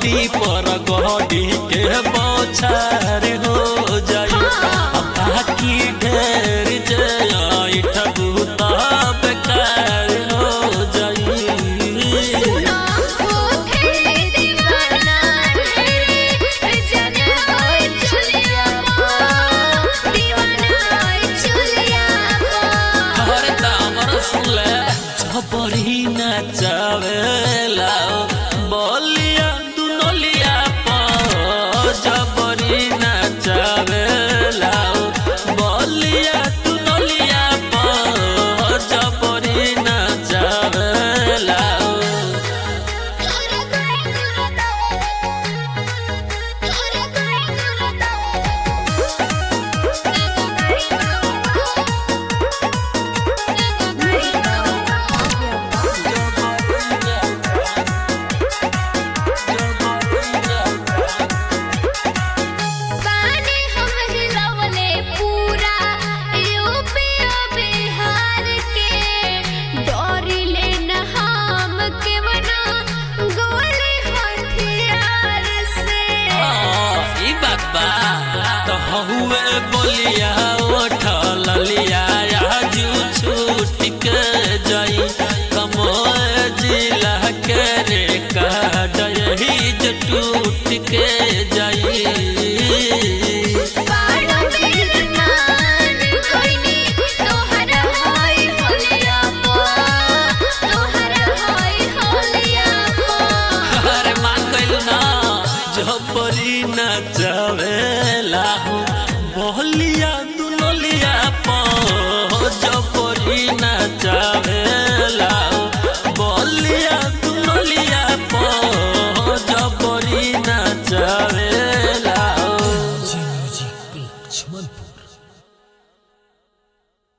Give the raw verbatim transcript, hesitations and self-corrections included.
गहडी पर गहडी के बौछार हो जाई बाकी ढेर जय ठगुता बेकार हो जाई बड़ी नचावेला बोलिया दुनोलिया पर जबरी नचावेला बोलिया दुनोलिया पर जबरी नचावेला तो हुए बोलिया उठल लिया आजू छूट के जाई कमोए जिला के रे काट यही जो टूट के जाई अरे मान गइल ना जबरी नचा